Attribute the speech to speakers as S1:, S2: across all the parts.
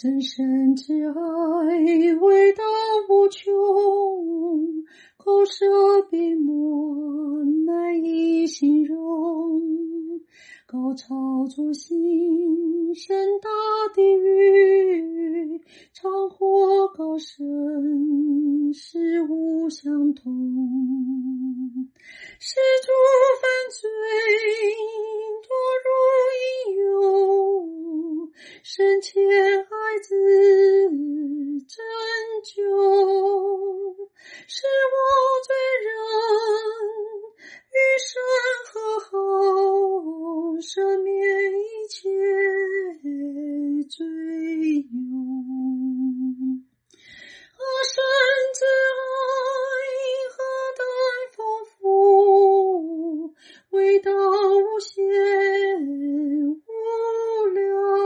S1: 真神之爱伟大无穷，口舌笔墨难以形容。高超作心深大地狱，长或高深事物相同。施主犯罪堕入应有，深切爱子拯救，使我罪人与神和好，赦免一切罪忧。神之爱何等丰富，伟大无限无量，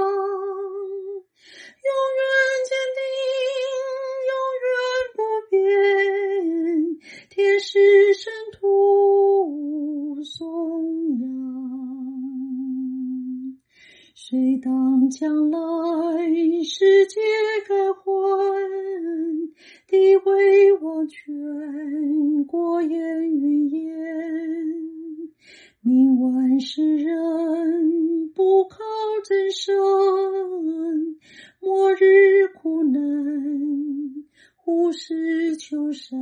S1: 永远坚定，永远不变，天使圣徒颂扬。谁当将来世界改换，地位王权，国言云言，命万世人不靠真神，末日苦难忽视求善。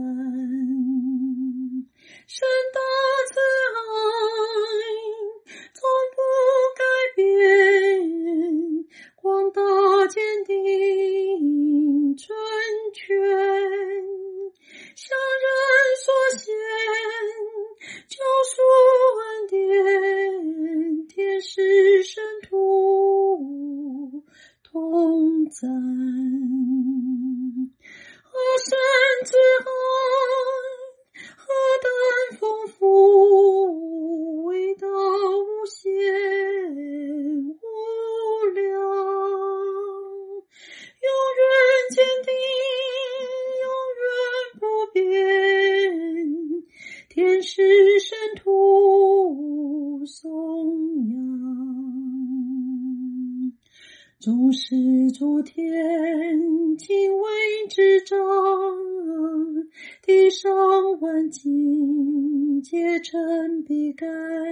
S1: 神大慈爱从不改变，广大坚定纯全，向人所献救赎恩典，天使圣徒同赞。神之爱何等丰富，伟大无限无量，永远坚定，永远不变，天使圣徒颂扬。众使诸天敬畏之章，地上万境皆成笔干，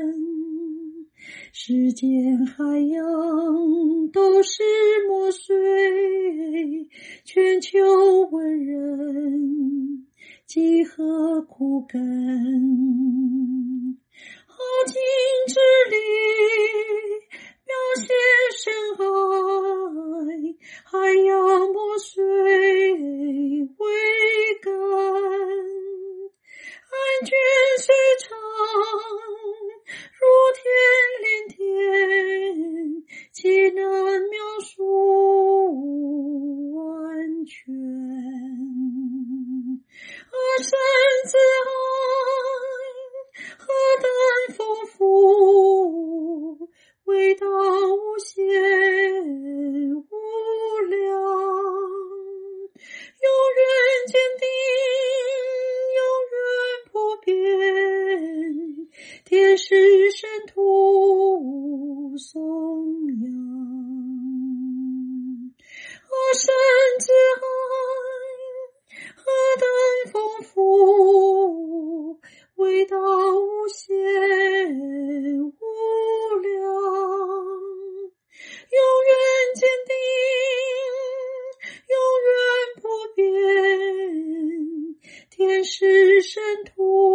S1: 世间海洋都是墨水，全球文人几何苦干。好景之力描写深海，海洋墨水为干，安卷虽长，如天连天，岂能描述完全？神之爱何等丰富，伟大无限无量，永远坚定，永远不变，天使圣徒颂扬。神之爱何等丰富，伟大无限无量，永远坚定，永远不变，天使圣徒